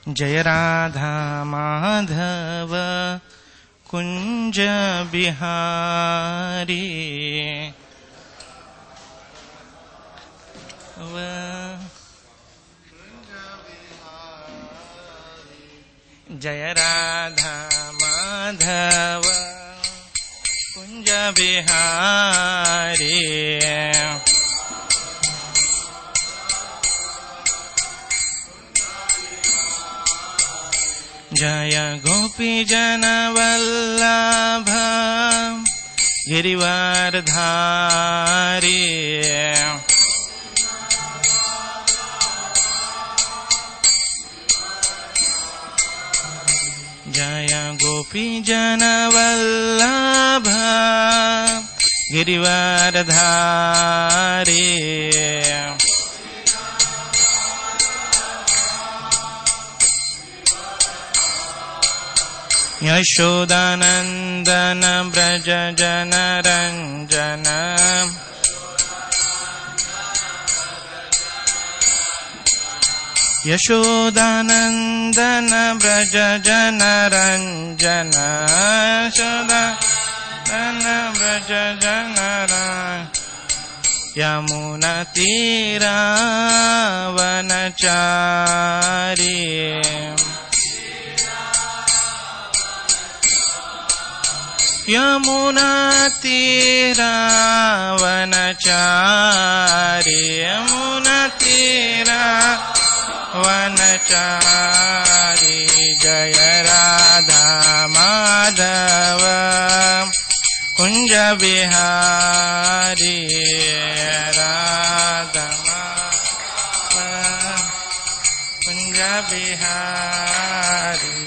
जय राधा माधव कुंज बिहारी जय राधा माधव कुंज बिहारी जय गोपी जन वल्लभ गिरिवरधारी जय गोपी जन वल्लभ गिरिवरधारी यशोदानंदन ब्रज जन रंजन यशोदानंदन ब्रज जन रंजन यशोदानंदन ब्रज जन यमुना तीरा वनचारी यमुना तीरा वनचारी यमुना तीरा वनचारी जय राधा माधव कुंज बिहारी राधा माधव कुंज बिहारी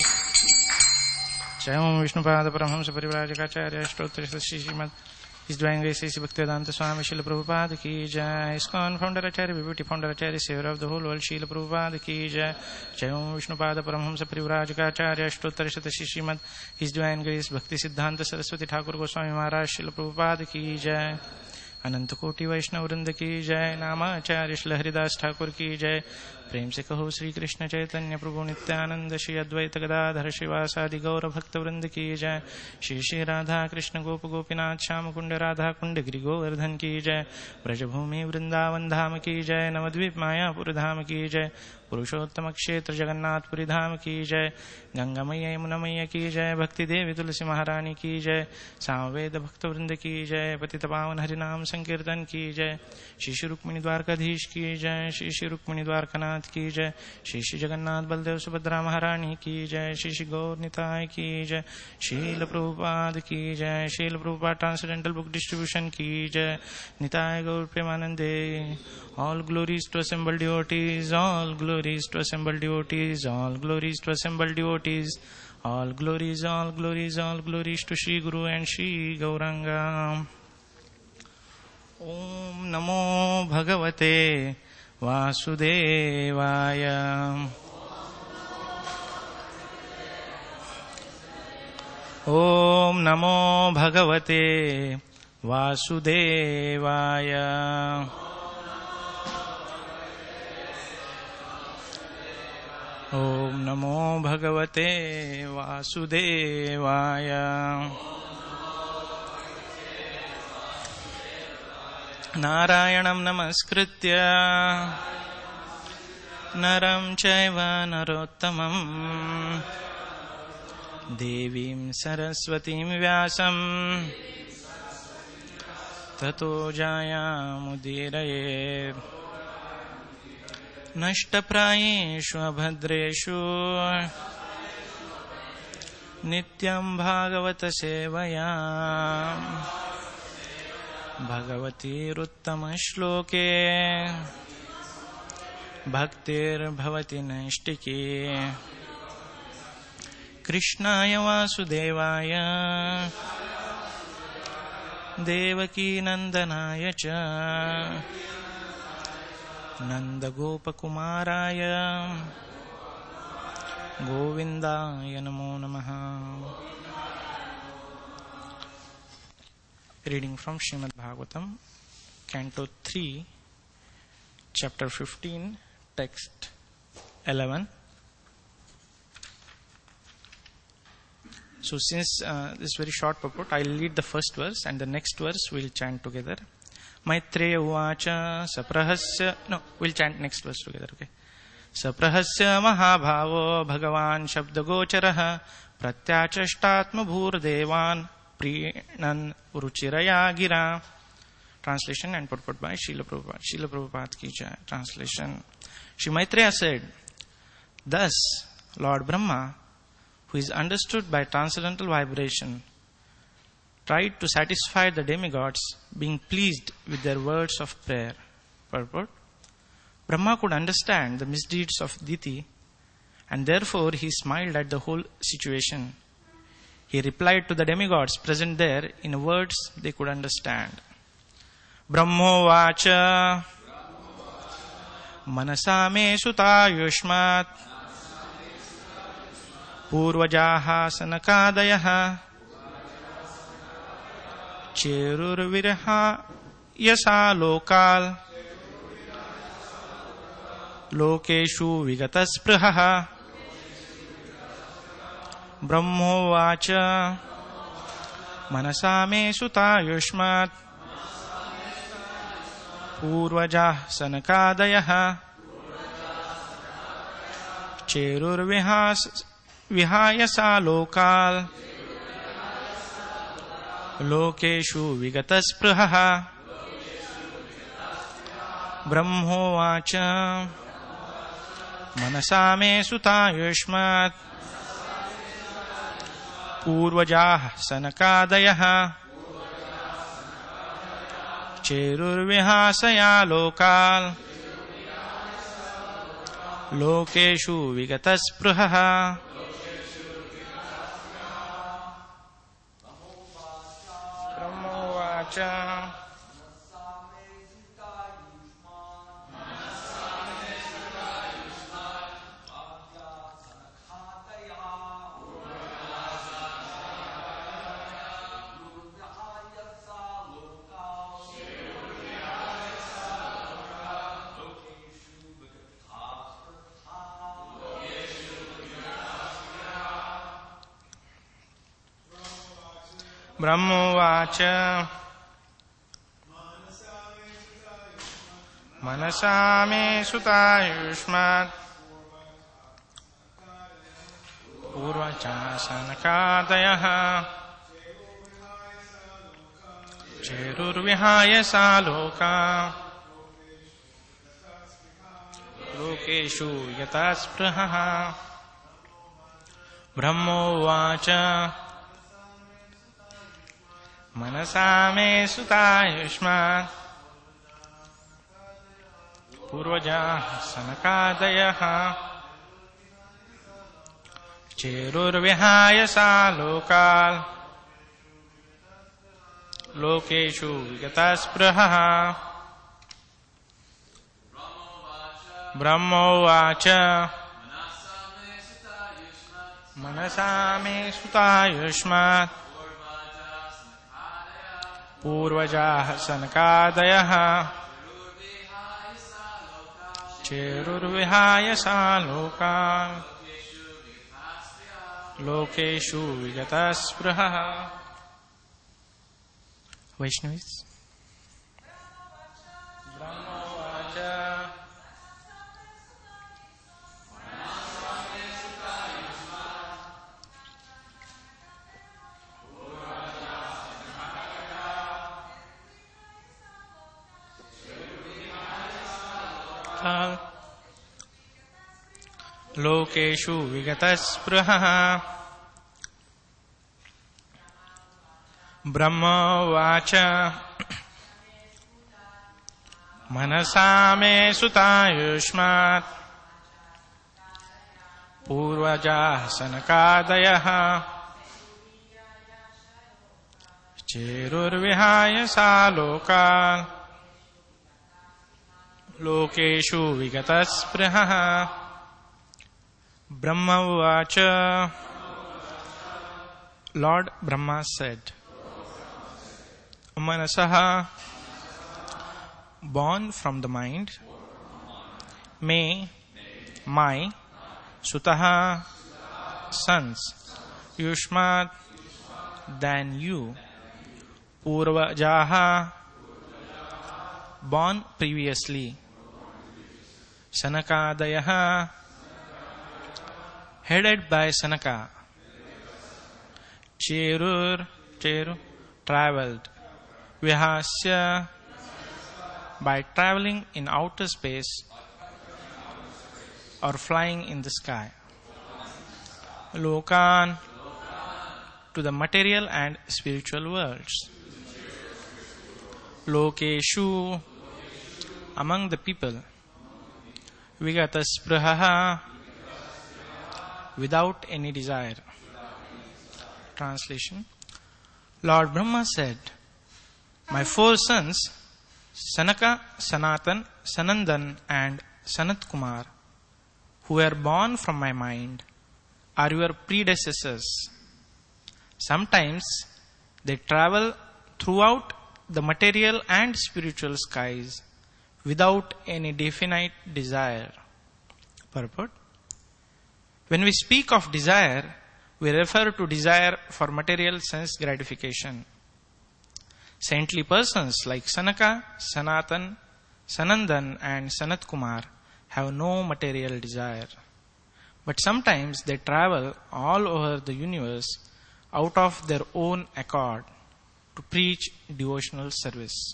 जय ओम Vishnupad Paramhans परिव्राजकाचार्य अष्टोत्तर Shrimad His Divine Grace Sri Bhaktivedanta Swami Srila Prabhupada ki jai. ISKCON founder Acharya Vibhuti founder Acharya Savior of the whole world Srila Prabhupada ki jai. Jai Om Vishnupada Paramhamsa Parivrajakacarya Ashtottara Shata Srimad His Divine Grace Bhakti Siddhanta Saraswati Thakur Goswami Maharaj Srila Prabhupada ki jai. अनंत कोटि वैष्णव वृंद की जय. नामाचार्य श्री हरिदास ठाकुर की जय. प्रेम से कहो श्री कृष्ण चैतन्य प्रभु नित्यानंद श्री अद्वैत गदाधर श्रीवासादि गौर भक्त वृंद की जय. श्री श्री राधा कृष्ण गोप गोपीनाथ श्याम कुंड राधा कुंड गिरि गोवर्धन की जय. ब्रजभूमि वृंदावन धाम की जय. नवद्वीप मायापुर धाम की जय. पुरुषोत्तम क्षेत्र जगन्नाथपुरी धाम की जय. गंगा मैया यमुना मैया की जय. भक्ति देवी तुलसी महारानी की जय. सामवेद भक्त वृंद की जय. पतित पावन हरिनाम संकीर्तन की जय. श्री श्री रुक्मिणी द्वारकाधीश की जय. श्री श्री रुक्मिणी द्वारकानाथ की जय. श्री श्री जगन्नाथ बलदेव सुभद्रा महारानी की जय. श्री श्री गौर निताय की जय. शील प्रभुपाद की जय. शील प्रभुपाद ट्रांसडेंटल बुक डिस्ट्रीब्यूशन की जय. निताय गौर प्रेमानंदे. All glories to assembled devotees, all glories to assembled devotees, all glories to assembled devotees, all glories, all glories, all glories to Shri Guru and Shri Gauranga. Om Namo Bhagavate Vasudevaya. Om Namo Bhagavate Vasudevaya. Om Namo Bhagavate Vasudevaya. Narayanam Namaskritya Naram Chaiva Narottamam Devim Saraswatim Vyasam Tato Jayamudiraye. नष्टप्रायेषु अभद्रेषु नित्यं भागवत सेवया भगवतीरुत्तमश्लोके भक्तिर्भवति नैष्टिकी. कृष्णाय वासुदेवाय देवकी नंदनाय च नंदगोपकुमाराय गोविंदाय नमो नमः. Reading from Srimad Bhagavatam, Canto 3, Chapter 15, Text 11. So since this is very short purport, I'll lead the first verse and the next verse we'll chant together. Maitreya uvacha saprahasya. No, we'll chant next verse together, okay? Saprahasya mahabhavo bhagavan shabdagocharaha pratyachashtatma bhurdevan prinan ruchiraya gira. Translation and purport by Srila Prabhupada. Srila Prabhupada ki jai. Translation. Shri Maitreya said, thus, Lord Brahma, who is understood by transcendental vibration, tried to satisfy the demigods, being pleased with their words of prayer. Purport. Brahma could understand the misdeeds of Diti, and therefore he smiled at the whole situation. He replied to the demigods present there in words they could understand. Brahmo vacha manasa me suta yushmat purvajaha sanakadayaha cherur virha yasa lokal lokeshu vigataspraha. Brahmo vacha manasa me suta yushmat purvajah sanakadayaha cherur vihayasa lokal lokeshu vigataspraha. Brahmo vacha manasa me suta yushmat purvajah sanakadayaha cherur vihasaya lokal lokeshu vigataspraha. Brahmo vacha Brahmo vacha manasa me suta yushmat purvacha sanakadayaha cherur vihayasa loka lokeshu yataspraha. Brahmo vacha manasa me suta yushmat purvaja sanakadayaha cherur vihayasa lokal lokeshu vigataspraha. Brahmo vacha manasa me suta yushmat purvajah sanakadayaha cherur vihayasa lokal lokeshu vigataspraha. Vaishnavis. Brahmo vacha lokeshu vigataspraha. Brahma vacha manasa me suta yushmat purvajah sanakadayaha cherur vihayasa lokal lokeshu vigataspraha. Brahma vacha. Lord Brahma said, Manasaha, born from the mind, may, my, Sutaha, sons, Yushmat, than you. Purvajaha, born previously. Sanakadayaha, headed by Sanaka. Cheru, traveled. Vihasya, by traveling in outer space or flying in the sky. Lokan, to the material and spiritual worlds. Lokeshu, among the people. Vigataspraha, without any desire. Translation. Lord Brahma said, my four sons, Sanaka, Sanatan, Sanandan and Sanat Kumar, who were born from my mind, are your predecessors. Sometimes they travel throughout the material and spiritual skies without any definite desire. Purport. When we speak of desire, we refer to desire for material sense gratification. Saintly persons like Sanaka, Sanatan, Sanandan and Sanat Kumar have no material desire. But sometimes they travel all over the universe out of their own accord to preach devotional service.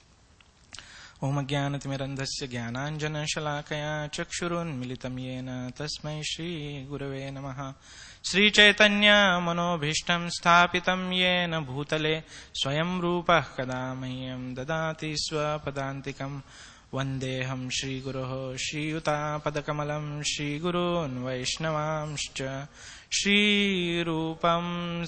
Om Jnanatimirandhasya Jnananjana Shalakaya Chakshurunmilitam Yena Tasmai Shri Gurave Namaha. Sri Chaitanya Manobhishtam Sthapitam Yena Bhutale Swayam Rupah Kadamahyam Dadati Swapadantikam Vandeham Shri Guruho Shri Yuta Padakamalam Shri Gurun Vaishnavamscha Shri Rupam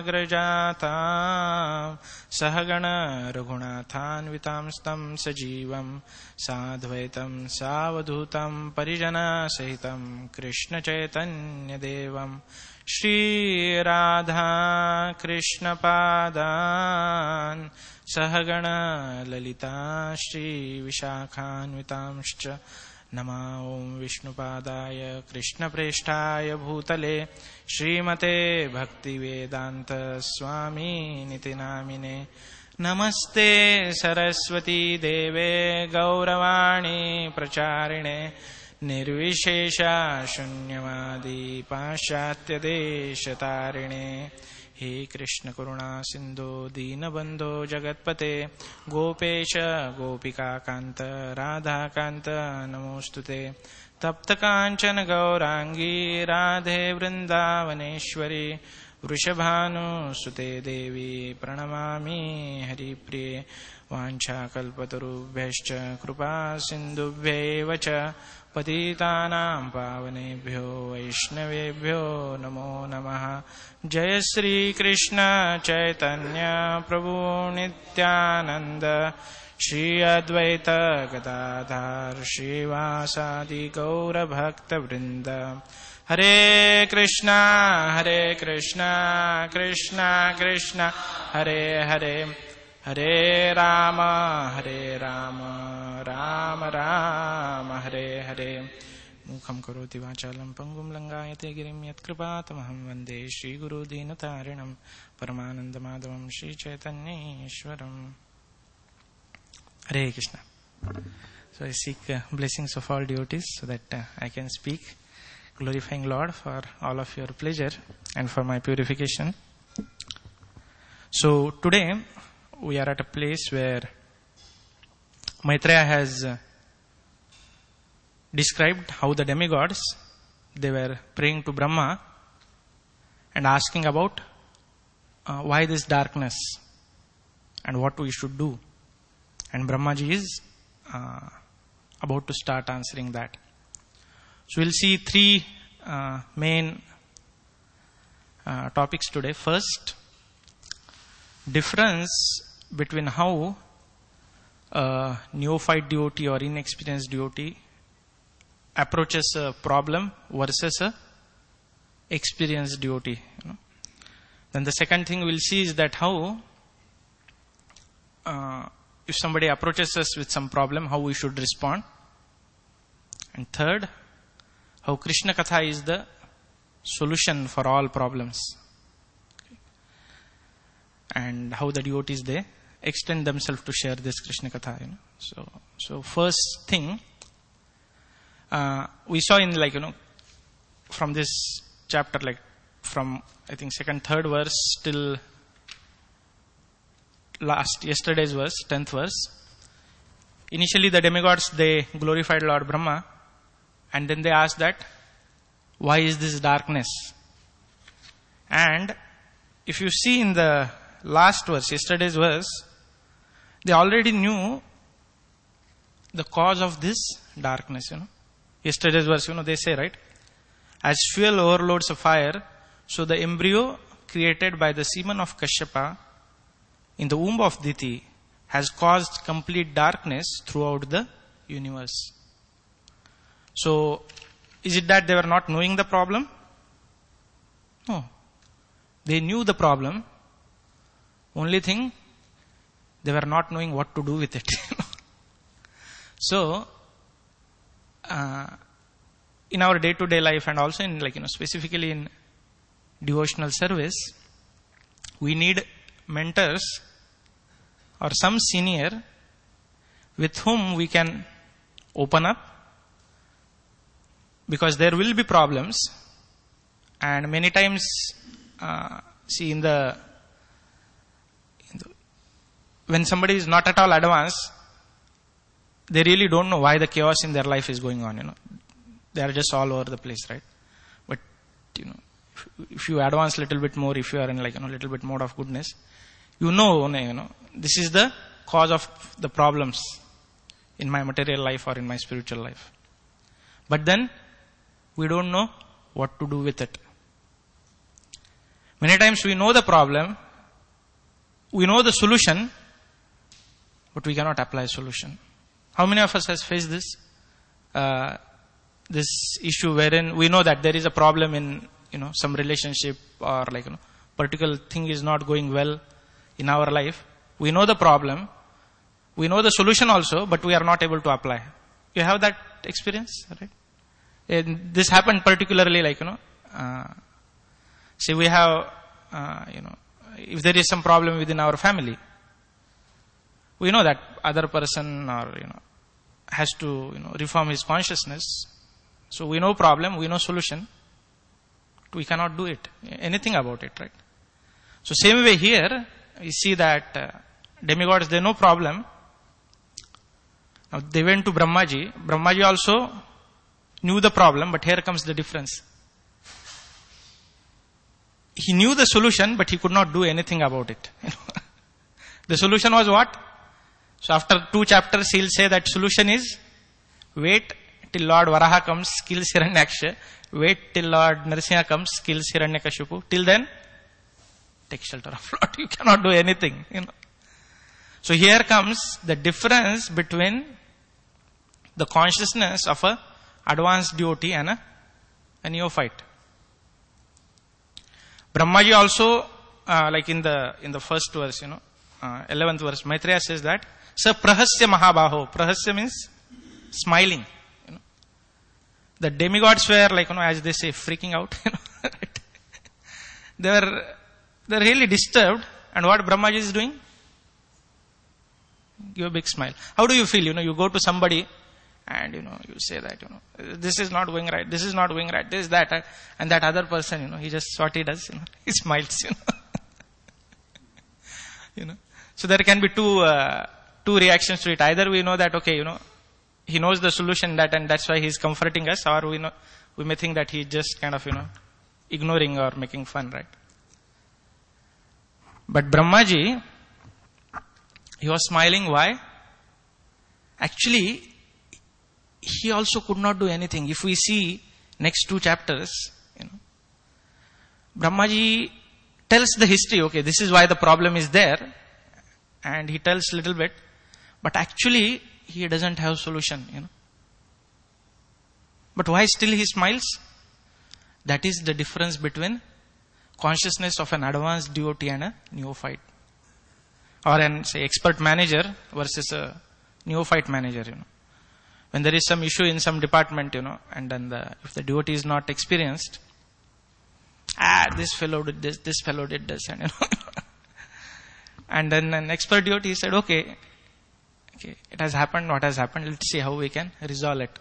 Sagrajatam Sahagana Raghunathan Vitamstam Sajivam Sadhvaitam Savadhutam Parijana Sahitam Krishna Chaitanya Devam Shri Radha Krishna Padan Sahagana Lalita Shri Vishakhan Vitamscha Nama Om Vishnupadaya Krishna Preshtaya Bhutale Srimate Bhakti Vedanta Swami Nitinamine Namaste Saraswati Deve Gauravani Pracharine Nirvishesha Shunyavadi Pashatya Deshatarine He Krishna Karuna Sindhu Deenabandho Jagatpate Gopesha Gopika Kanta Radha Kanta Namostute Tapta Kanchana Gaurangi Radhe Vrindavaneshwari Vrishabhanu Sute Devi Pranamami Haripriye Vancha Kalpatarubhyascha Krupa Sindhubhyevacha Patitanam Pavanebhyo Vaishnavebhyo Namo Namaha Jai Sri Krishna Chaitanya Prabhu Nityananda Shri Advaita Gadadhar Shri Vasadi Gaura Bhakta Vrinda Hare Krishna Krishna Krishna Hare Hare Hare Rama Rama Rama Hare Hare Mukham karoti vachalam pangum langayate girim yat kripatamaham vande Shri Guru Dinatarinam Paramananda Madhavam Shri Chaitanya Ishwaram. Hare Krishna. So I seek blessings of all devotees so that I can speak glorifying Lord for all of your pleasure and for my purification. So today we are at a place where Maitreya has described how the demigods, they were praying to Brahma and asking about why this darkness and what we should do. And Brahmaji is about to start answering that. So we'll see three main topics today. First, difference between how a neophyte devotee or inexperienced devotee approaches a problem versus a experienced devotee. Then the second thing we'll see is that how if somebody approaches us with some problem, how we should respond. And third, how Krishna Katha is the solution for all problems. and how the devotees, they extend themselves to share this Krishna Katha, So first thing, we saw in from this chapter, from I think second, third verse till yesterday's verse, 10th verse. Initially the demigods, they glorified Lord Brahma, and then they asked that, why is this darkness? And if you see in the last verse, yesterday's verse, they already knew the cause of this darkness, Yesterday's verse, they say, right? As fuel overloads a fire, so the embryo created by the semen of Kashyapa in the womb of Diti has caused complete darkness throughout the universe. So, is it that they were not knowing the problem? No. They knew the problem. Only thing, they were not knowing what to do with it. So, in our day-to-day life and also in specifically in devotional service, we need mentors or some senior with whom we can open up, because there will be problems, and many times see when somebody is not at all advanced, they really don't know why the chaos in their life is going on, They are just all over the place, right? But, if you advance a little bit more, if you are in a little bit more of goodness, this is the cause of the problems in my material life or in my spiritual life. But then, we don't know what to do with it. Many times we know the problem, we know the solution, but we cannot apply a solution. How many of us has faced this? This issue wherein we know that there is a problem in, some relationship or particular thing is not going well in our life. We know the problem. We know the solution also, but we are not able to apply. You have that experience, right? And this happened particularly say we have, if there is some problem within our family, we know that other person or, has to, reform his consciousness. So we know problem, we know solution. We cannot do it, anything about it, right? So same way here, you see that demigods, they know problem. Now they went to Brahmaji. Brahmaji also knew the problem, but here comes the difference. He knew the solution, but he could not do anything about it. The solution was what? So after 2 chapters, he'll say that solution is wait till Lord Varaha comes, kills Hiranyaksha. Wait till Lord Narasimha comes, kills Hiranyakashipu. Till then, take shelter of Lord. You cannot do anything. So here comes the difference between the consciousness of a advanced devotee and a neophyte. Brahmaji also, in the first verse, 11th verse, Maitreya says that, Sa prahasya mahabaho. Prahasya means smiling. The demigods were as they say, freaking out. Right? They're really disturbed. And what Brahmaji is doing? Give a big smile. How do you feel? You go to somebody and, you say that, this is not going right, this is not going right, this, that, and that other person, he just, what he does, he smiles, So there can be two reactions to it. Either we know that, okay, he knows the solution and that's why he's comforting us, or we may think that he's just kind of, ignoring or making fun, right? But Brahmaji, he was smiling. Why? Actually, he also could not do anything. If we see next 2 chapters, Brahmaji tells the history, okay, this is why the problem is there, and he tells a little bit, but actually, he doesn't have solution, But why still he smiles? That is the difference between consciousness of an advanced devotee and a neophyte. Or an, say, expert manager versus a neophyte manager, When there is some issue in some department, and then if the devotee is not experienced, this fellow did this fellow did this, and And then an expert devotee said, okay, it has happened, what has happened, let's see how we can resolve it.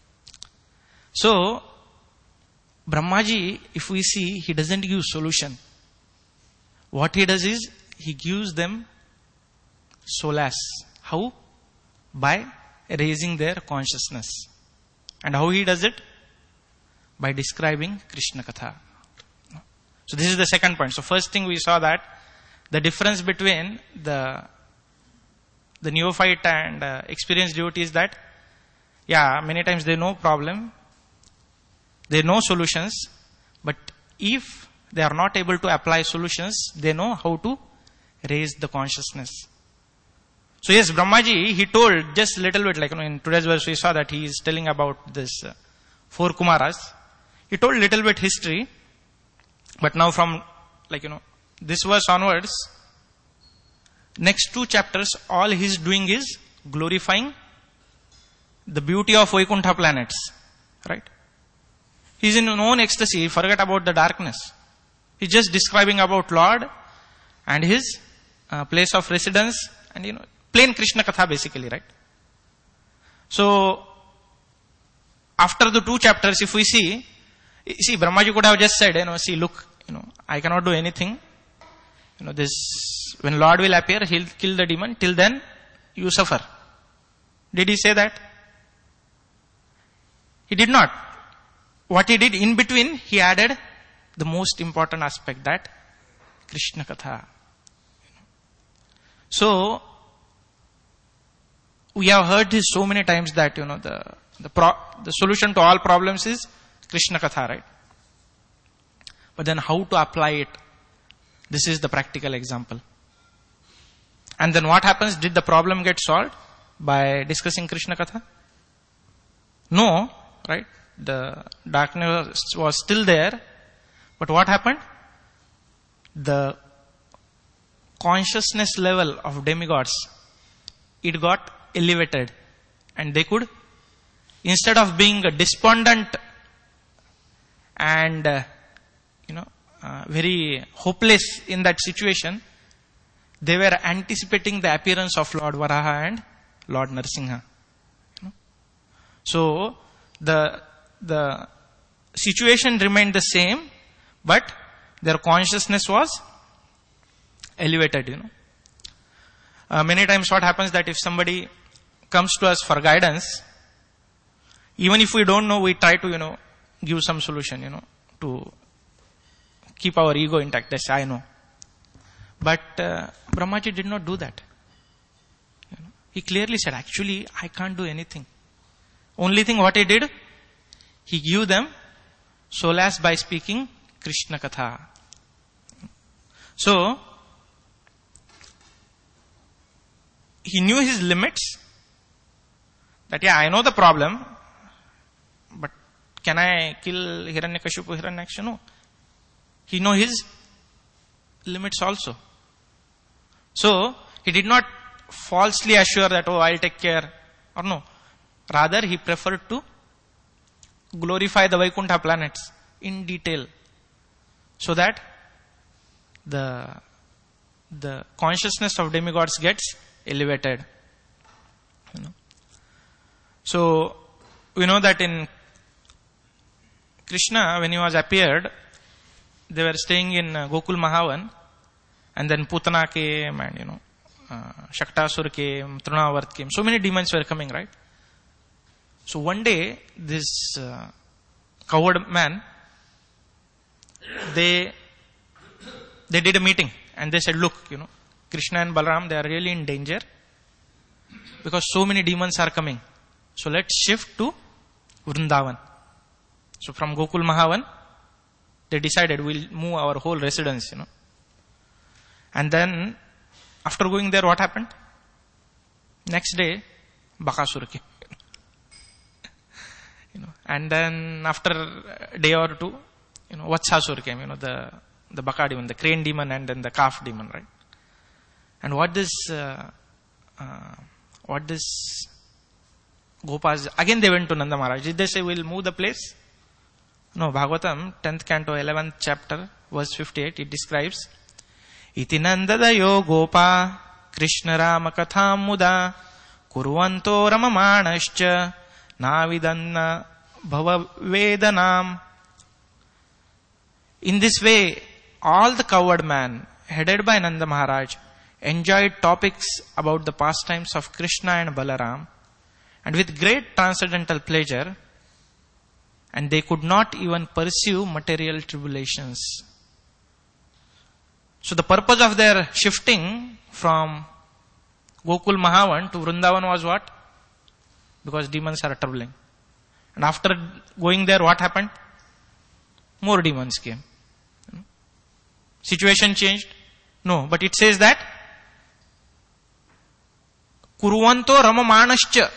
So, Brahmaji, if we see, he doesn't give solution. What he does is, he gives them solace. How? By raising their consciousness. And how he does it? By describing Krishna Katha. So this is the second point. So first thing we saw that the difference between the neophyte and experienced devotee is that, many times they know problem, they know solutions, but if they are not able to apply solutions, they know how to raise the consciousness. So yes, Brahmaji, he told just little bit, like in today's verse we saw that he is telling about this 4 Kumaras. He told little bit history, but now from this verse onwards, next 2 chapters, all he is doing is glorifying the beauty of Vaikuntha planets. Right? He is in his own ecstasy, he forgot about the darkness. He is just describing about Lord and his place of residence and plain Krishna Katha basically, right? So, after the 2 chapters, if we see, Brahmaji could have just said, see, look, I cannot do anything. When Lord will appear, he'll kill the demon. Till then, you suffer. Did he say that? He did not. What he did in between, he added the most important aspect, that Krishna Katha. So, we have heard this so many times that, the solution to all problems is Krishna Katha, right? But then how to apply it? This is the practical example. And then what happens? Did the problem get solved by discussing Krishna Katha? No, right? The darkness was still there. But what happened? The consciousness level of demigods, it got elevated. And they could, instead of being despondent and, very hopeless in that situation, they were anticipating the appearance of Lord Varaha and Lord Narasimha. So, the situation remained the same, but their consciousness was elevated, Many times what happens that if somebody comes to us for guidance, even if we don't know, we try to, give some solution, to keep our ego intact. That's I know. But Brahmaji did not do that. He clearly said, actually, I can't do anything. Only thing what he did, he gave them solace by speaking Krishna Katha. So, he knew his limits. That I know the problem, but can I kill Hiranyakashipu, Hiranyaksha? No. He know his limits also. So, he did not falsely assure that, I'll take care. Or no. Rather, he preferred to glorify the Vaikuntha planets in detail. So that the consciousness of demigods gets elevated. So, we know that in Krishna, when he was appeared, they were staying in Gokul Mahavan, and then Putana came, and Shaktasur came, Trunavart came. So many demons were coming, right? So one day, this coward man, they did a meeting, and they said, look, Krishna and Balaram, they are really in danger, because so many demons are coming. So let's shift to Vrindavan. So from Gokul Mahavan, they decided we'll move our whole residence, And then, after going there, what happened? Next day, Bakasura came. And then after a day or two, Vatshasura came, the Baka demon, the crane demon, and then the calf demon, right? And what this Gopas, again they went to Nanda Maharaj. Did they say we'll move the place? No, Bhagavatam, 10th canto, 11th chapter, verse 58, it describes, iti nandadayo gopa Krishna Rama katham muda kurvanto ramamanascha navidanna bhava vedanam. In this way, all the cowherd men, headed by Nanda Maharaj, enjoyed topics about the pastimes of Krishna and Balaram, and with great transcendental pleasure, and they could not even pursue material tribulations. So the purpose of their shifting from Gokul Mahavan to Vrindavan was what? Because demons are troubling. And after going there, what happened? More demons came. Situation changed? No, but it says that Kurvanto Ramamanascha.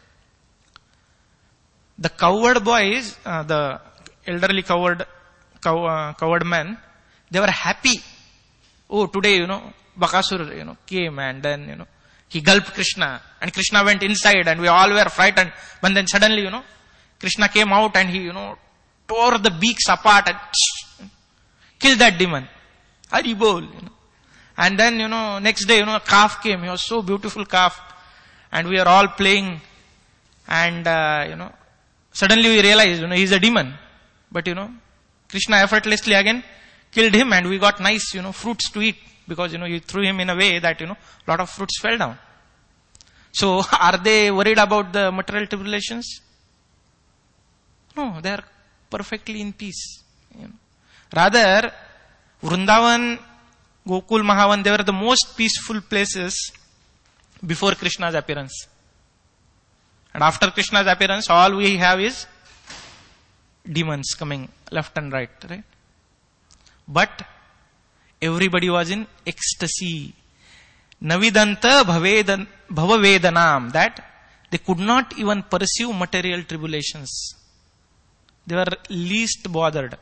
The cowherd boys, the elderly cowherd men, they were happy. Oh, today, Bakasur, came and then, he gulped Krishna and Krishna went inside and we all were frightened. But then suddenly, Krishna came out and he, tore the beaks apart and killed that demon. Haribol, And then, next day, a calf came. He was so beautiful calf. And we are all playing and, suddenly we realized, he's a demon. But, Krishna effortlessly again killed him and we got nice, fruits to eat. Because, you threw him in a way that, lot of fruits fell down. So, are they worried about the material tribulations? No, they are perfectly in peace. Rather, Vrindavan, Gokul, Mahavan, they were the most peaceful places before Krishna's appearance. And after Krishna's appearance, all we have is demons coming left and right. But everybody was in ecstasy. Navidanta bhavavedanam. That they could not even pursue material tribulations. They were least bothered.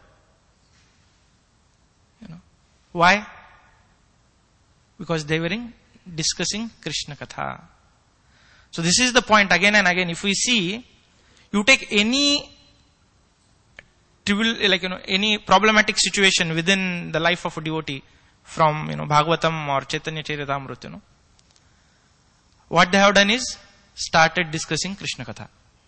Why? Because they were discussing Krishna Katha. So this is the point again and again. If we see, you take any trivial, any problematic situation within the life of a devotee from, Bhagavatam or Chaitanya Charitamrita, what they have done is started discussing Krishna Katha.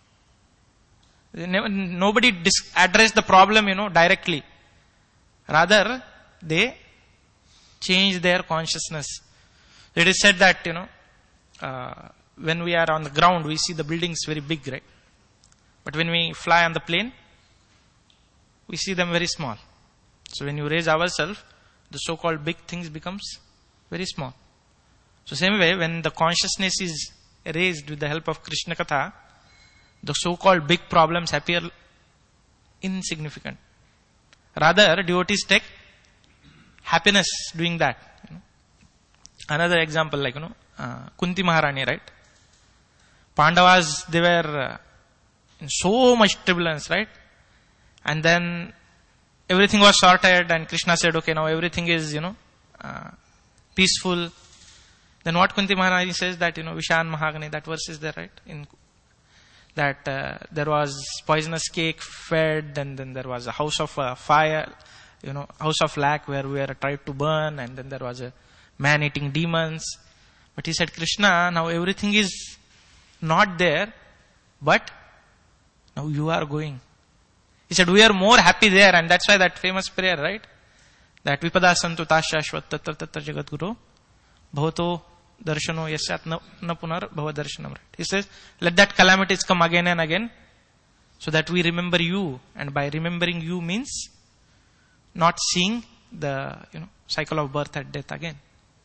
Nobody addressed the problem, directly. Rather, they changed their consciousness. It is said that, when we are on the ground, we see the buildings very big, right? But when we fly on the plane, we see them very small. So when you raise ourselves, the so-called big things becomes very small. So same way, when the consciousness is raised with the help of Krishna Katha, the so-called big problems appear insignificant. Rather, devotees take happiness doing that. Another example, Kunti Maharani, right? Pandavas, they were in so much turbulence, right? And then everything was sorted and Krishna said, okay, now everything is, peaceful. Then what Kunti Maharani says that, Vishan Mahagani, that verse is there, right? That there was poisonous cake fed, and then there was a house of fire, house of lac where we were tried to burn, and then there was a man eating demons. But he said, Krishna, now everything is not there, but now you are going. He said, we are more happy there, and that's why that famous prayer, right? That Vipada Santu Tashashvat Tatra Tatra Jagat Guru Bhavato Darshano Yasyat Na Punar Bhava Darshanam. Right? He says, let that calamities come again and again, so that we remember you. And by remembering you means not seeing the cycle of birth and death again.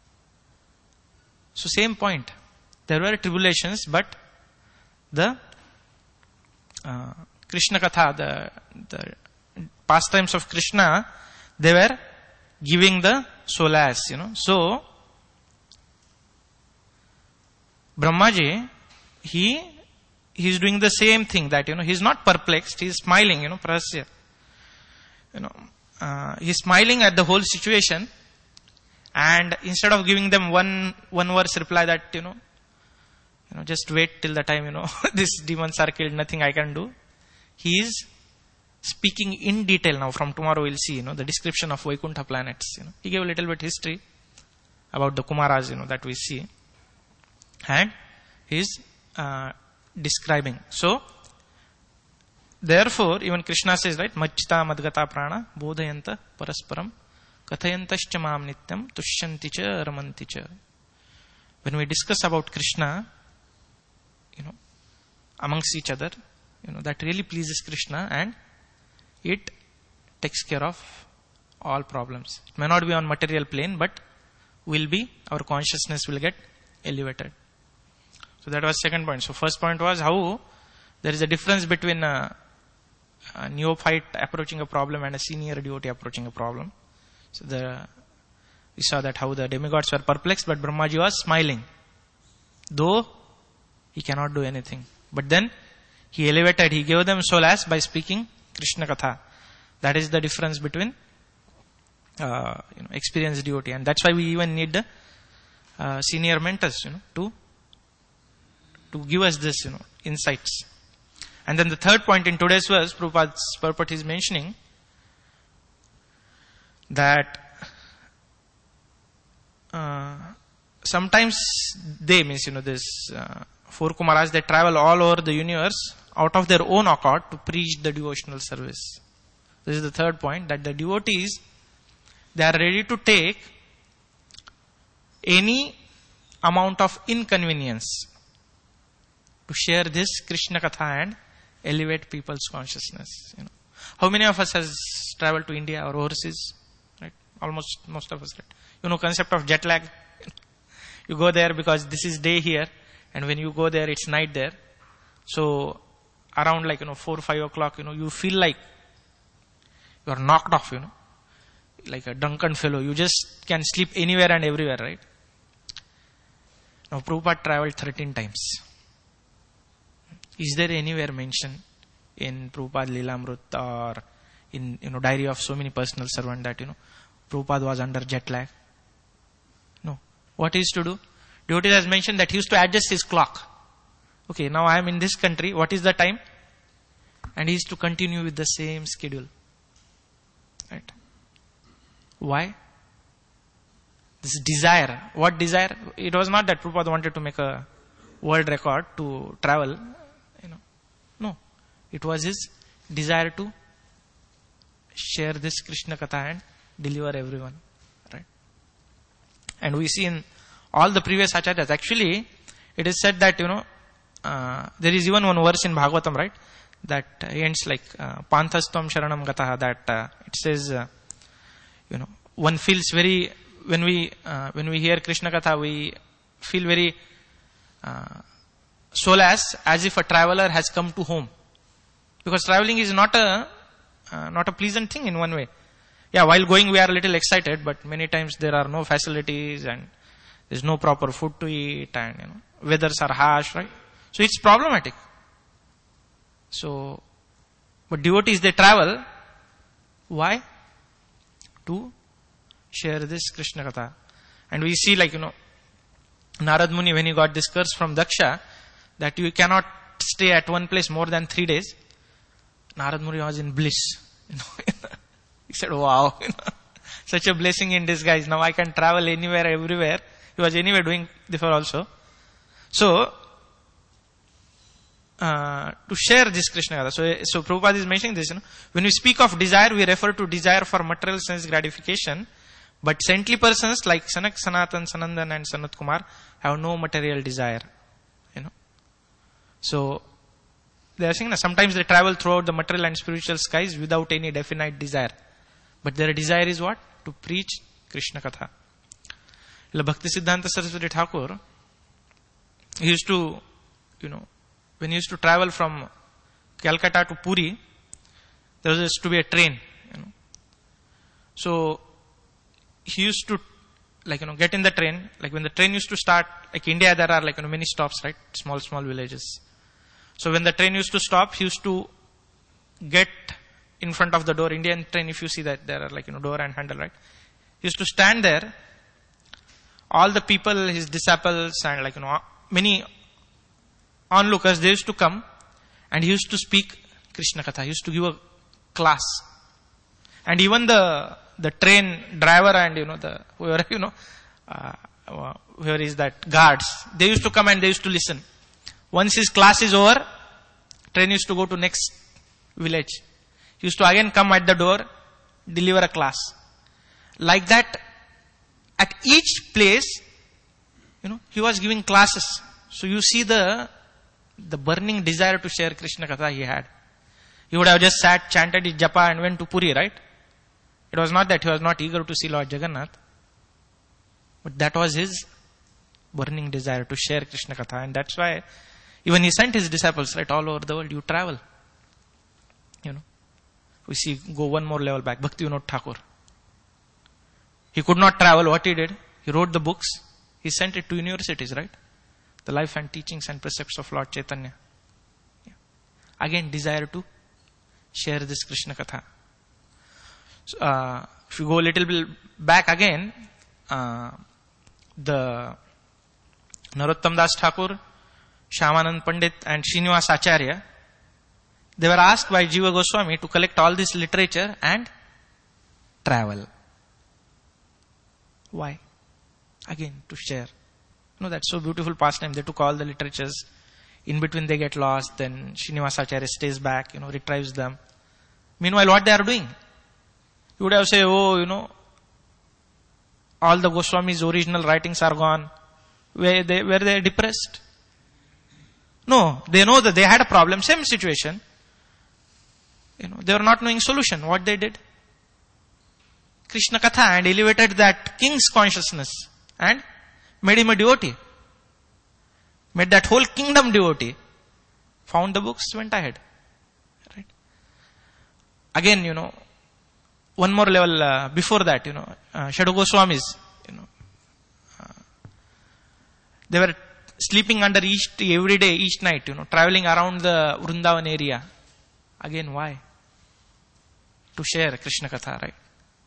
So same point. There were tribulations, but the Krishna Katha, the pastimes of Krishna, they were giving the solace, So, Brahmaji, he is doing the same thing that, he's not perplexed, he's smiling, prasya. He's smiling at the whole situation, and instead of giving them one verse reply that, just wait till the time, these demons are killed, nothing I can do. He is speaking in detail now. From tomorrow we'll see, the description of Vaikuntha planets. He gave a little bit history. about the Kumaras, that we see. And he is describing. So, therefore, even Krishna says, right, Majjita Madgata Prana, Bodhayanta Parasparam, Kathayantascha Mam Nityam, Tushyanti Cha Ramanti Cha. When we discuss about Krishna, amongst each other, that really pleases Krishna and it takes care of all problems. It may not be on material plane, but our consciousness will get elevated. So that was second point. So first point was how there is a difference between a neophyte approaching a problem and a senior devotee approaching a problem. So we saw that how the demigods were perplexed, but Brahmaji was smiling. Though he cannot do anything. But then he gave them solace by speaking Krishna Katha. That is the difference between experienced devotee. And that's why we even need the senior mentors, to give us this, insights. And then the third point in today's verse, Prabhupada's purport is mentioning that sometimes they, this four Kumaras, they travel all over the universe out of their own accord to preach the devotional service. This is the third point, that the devotees, they are ready to take any amount of inconvenience to share this Krishna Katha and elevate people's consciousness. How many of us has traveled to India or overseas? Right? Almost most of us, right? Concept of jet lag. You go there because this is day here, and when you go there, it's night there. So around 4 or 5 o'clock, you feel like you are knocked off, like a drunken fellow. You just can sleep anywhere and everywhere, right? Now Prabhupada traveled 13 times. Is there anywhere mentioned in Prabhupada Lilamrut or in diary of so many personal servants that Prabhupada was under jet lag? No. What he used to do? Devotee has mentioned that he used to adjust his clock. Okay, now I am in this country. What is the time? And he used to continue with the same schedule. Right? Why? This desire. What desire? It was not that Prabhupada wanted to make a world record to travel. No. It was his desire to share this Krishna Katha and deliver everyone. Right? And we see in all the previous acharyas, actually, it is said that, there is even one verse in Bhagavatam, right? That ends like, Panthastvam Sharanam Gataha, that it says, one feels very, when we hear Krishna Katha, we feel very solace as if a traveler has come to home. Because traveling is not a pleasant thing in one way. Yeah, while going we are a little excited, but many times there are no facilities and there's no proper food to eat and weathers are harsh, right? So it's problematic. So, but devotees, they travel. Why? To share this Krishna Katha. And we see Narad Muni, when he got this curse from Daksha, that you cannot stay at one place more than 3 days. Narad Muni was in bliss. He said, wow, such a blessing in disguise. Now I can travel anywhere, everywhere. He was anyway doing before also. So, to share this Krishna Katha. So Prabhupada is mentioning this, when we speak of desire, we refer to desire for material sense gratification. But saintly persons like Sanak, Sanatan, Sanandan and Sanat Kumar have no material desire. So, they are saying that sometimes they travel throughout the material and spiritual skies without any definite desire. But their desire is what? To preach Krishna Katha. Bhakti Siddhanta Saraswati Thakur, he used to, when he used to travel from Calcutta to Puri, there was to be a train, So, he used to, get in the train, when the train used to start, like India, there are many stops, right? Small villages. So when the train used to stop, he used to get in front of the door. Indian train, if you see that there are door and handle, right? He used to stand there. All the people, his disciples and many onlookers, they used to come and he used to speak Krishna Katha. He used to give a class. And even the train driver and the whoever where is that, guards. They used to come and they used to listen. Once his class is over, train used to go to next village. He used to again come at the door, deliver a class. Like that, at each place, he was giving classes. So you see the burning desire to share Krishna Katha he had. He would have just sat, chanted his japa and went to Puri, right? It was not that he was not eager to see Lord Jagannath. But that was his burning desire to share Krishna Katha. And that's why even he sent his disciples, right, all over the world. You travel. We see, go one more level back, Bhakti Vinod Thakur. He could not travel. What he did? He wrote the books. He sent it to universities, right? The life and teachings and precepts of Lord Chaitanya. Yeah. Again, desire to share this Krishna Katha. So, if you go a little bit back again, the Narottam Das Thakur, Shyamanand Pandit and Srinivas Acharya, they were asked by Jiva Goswami to collect all this literature and travel. Why? Again, to share. That's so beautiful pastime. They took all the literatures. In between they get lost. Then Srinivas Acharya stays back, retrieves them. Meanwhile, what they are doing? You would have said, all the Goswami's original writings are gone. Were they depressed? No, they know that they had a problem. Same situation. They were not knowing solution. What they did? Krishna Katha, and elevated that king's consciousness and made him a devotee. Made that whole kingdom devotee. Found the books, went ahead. Right? Again, one more level before that, Shadu Goswamis, they were sleeping under each tree every day, each night, traveling around the Vrindavan area. Again, why? To share Krishna Katha, right?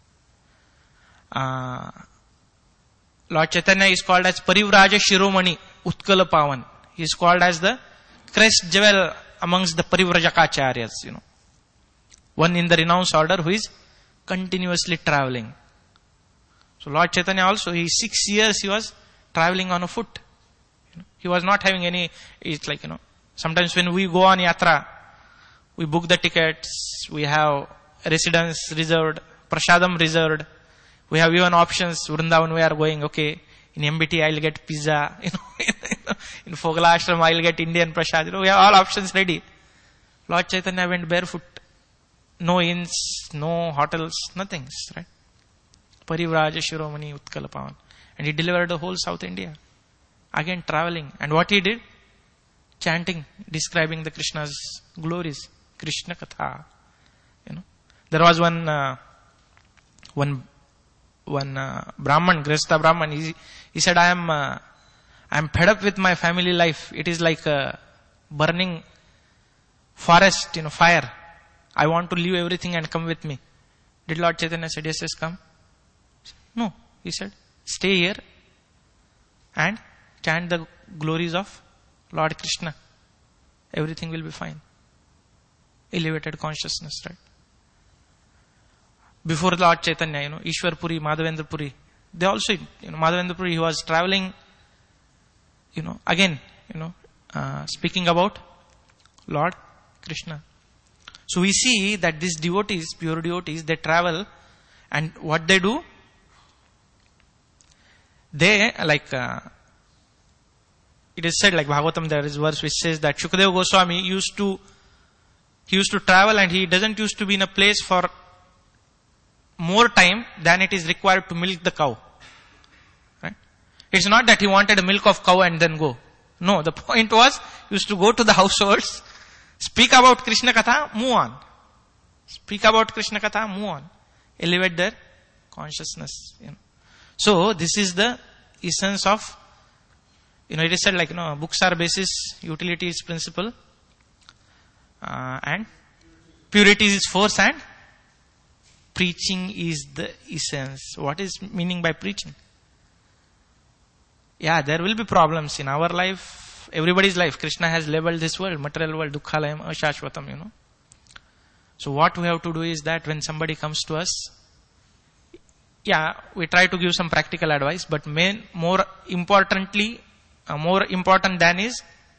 Lord Chaitanya is called as Parivraja Shiromani, Utkala Pavan. He is called as the crest jewel amongst the Parivrajakacharyas, One in the renounced order who is continuously traveling. So Lord Chaitanya also, 6 years he was traveling on a foot. He was not having any, it's like, sometimes when we go on yatra, we book the tickets, we have residence reserved, prasadam reserved, we have even options. Vrindavan we are going, okay, in MBT I'll get pizza, in Fogala Ashram I'll get Indian prasad, we have all options ready. Lord Chaitanya went barefoot, no inns, no hotels, nothing, right? Parivraja Shiromani Utkala Pavan. And he delivered the whole South India. Again traveling. And what he did? Chanting, describing the Krishna's glories. Krishna Katha. There was one Brahman, Grihastha Brahman, he said, I am fed up with my family life. It is like a burning forest, fire. I want to leave everything and come with me. Did Lord Chaitanya say, yes, come? No. He said, stay here and chant the glories of Lord Krishna. Everything will be fine. Elevated consciousness, right? Before Lord Chaitanya, Ishwar Puri, Madhavendra Puri, they also, Madhavendra Puri, he was traveling, again, speaking about Lord Krishna. So we see that these devotees, pure devotees, they travel, and what they do? They, it is said, like Bhagavatam, there is a verse which says that Shukadeva Goswami used to travel, and he doesn't used to be in a place for more time than it is required to milk the cow. Right? It's not that he wanted a milk of cow and then go. No, the point was, he used to go to the households, speak about Krishna Katha, move on. Speak about Krishna Katha, move on. Elevate their consciousness. So, this is the essence of, it is said books are basis, utility is principle, and purity is force, and preaching is the essence. What is meaning by preaching? Yeah, there will be problems in our life, everybody's life. Krishna has labeled this world, material world, dukkhalayam, ashashvatam, So what we have to do is that when somebody comes to us, yeah, we try to give some practical advice, but more important than is,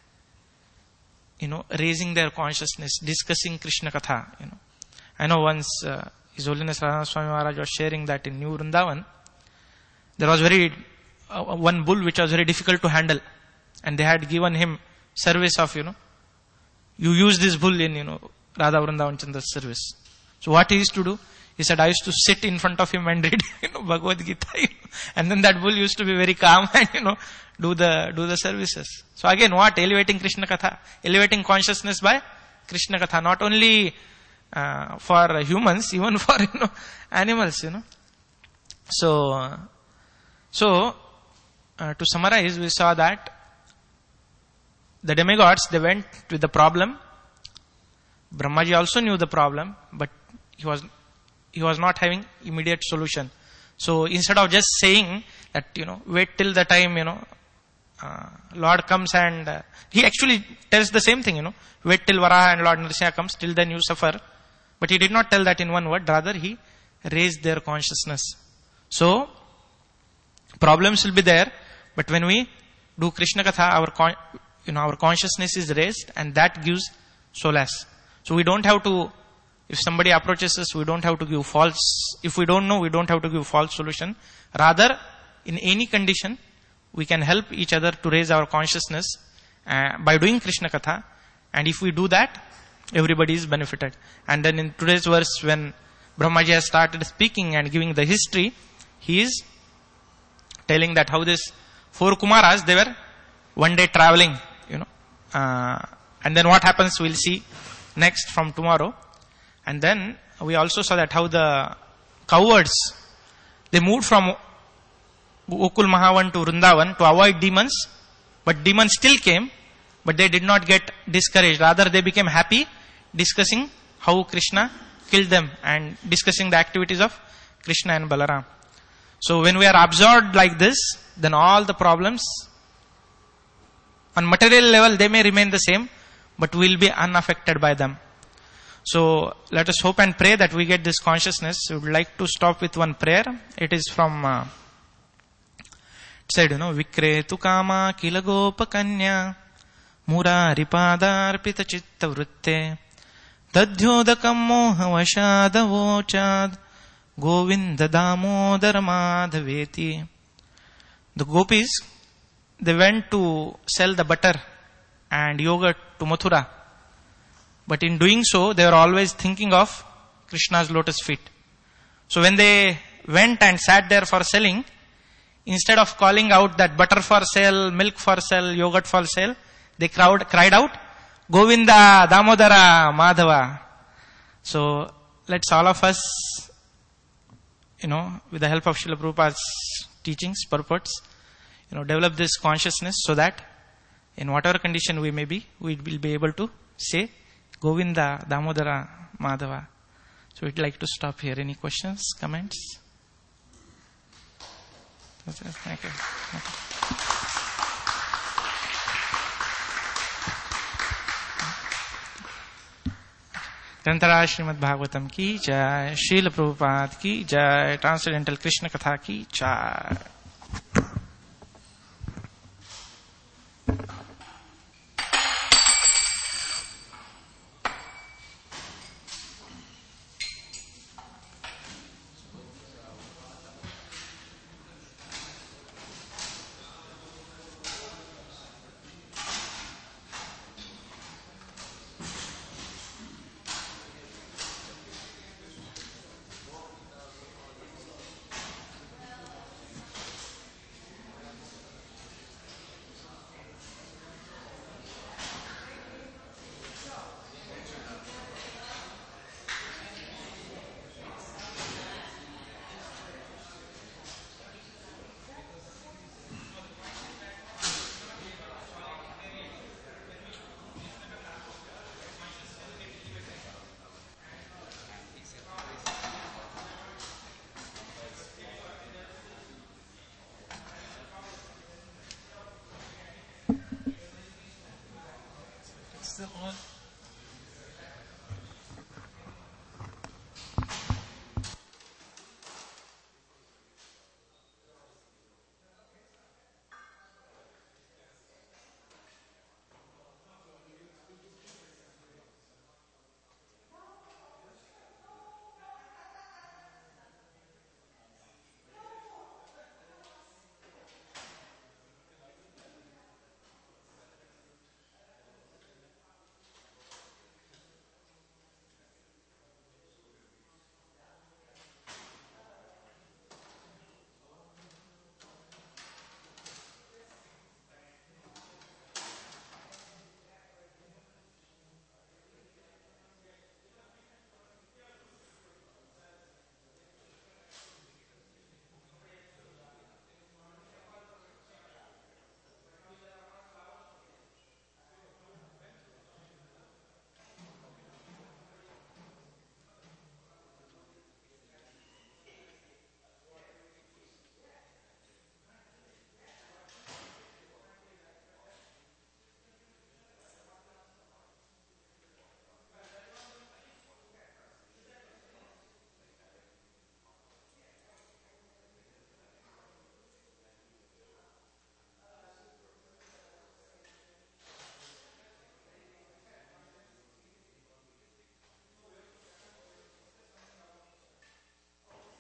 raising their consciousness, discussing Krishna Katha, I know once, His Holiness Radha Swami Maharaj was sharing that in New Vrindavan, there was one bull which was very difficult to handle. And they had given him service of, you use this bull in, Radha Vrindavan Chandra's service. So what he used to do, he said, I used to sit in front of him and read, Bhagavad Gita, and then that bull used to be very calm and, do the services. So again, what? Elevating Krishna Katha, elevating consciousness by Krishna Katha, not only for humans, even for, animals, So, to summarize, we saw that the demigods, they went with the problem. Brahmaji also knew the problem, but he was not having immediate solution. So instead of just saying that, wait till the time, Lord comes and, he actually tells the same thing, wait till Varaha and Lord Nrsimha comes, till then you suffer. But he did not tell that in one word, rather he raised their consciousness. So, problems will be there, but when we do Krishna Katha, our consciousness is raised, and that gives solace. So we don't have to, if somebody approaches us, we don't have to give false, if we don't know, we don't have to give false solution. Rather, in any condition, we can help each other to raise our consciousness by doing Krishna Katha. And if we do that, everybody is benefited. And then in today's verse, when Brahmaji has started speaking and giving the history, he is telling that how this 4 Kumaras, they were one day traveling, and then what happens we'll see next from tomorrow. And then we also saw that how the cowards, they moved from Gokul Mahavan to Vrindavan to avoid demons, but demons still came, but they did not get discouraged. Rather, they became happy discussing how Krishna killed them and discussing the activities of Krishna and Balaram. So when we are absorbed like this, then all the problems on material level, they may remain the same, but we will be unaffected by them. So let us hope and pray that we get this consciousness. We would like to stop with one prayer. It is from, it said, Vikretu kama kilagopa kanya murari padarpita chitta vritte Tadhyodakam moha vashadavochad Govinda damodara madhaveti. The gopis, they went to sell the butter and yogurt to Mathura. But in doing so, they were always thinking of Krishna's lotus feet. So when they went and sat there for selling, instead of calling out that butter for sale, milk for sale, yogurt for sale, they cried out, Govinda Damodara Madhava. So let's all of us, with the help of Srila Prabhupada's teachings, purports, develop this consciousness so that in whatever condition we may be, we will be able to say Govinda Damodara Madhava. So we'd like to stop here. Any questions, comments? Thank you. ग्रंथराज Shrimad Bhagavatam की जय, शील प्रभुपाद की जय, transcendental Krishna कथा की जय. Still on?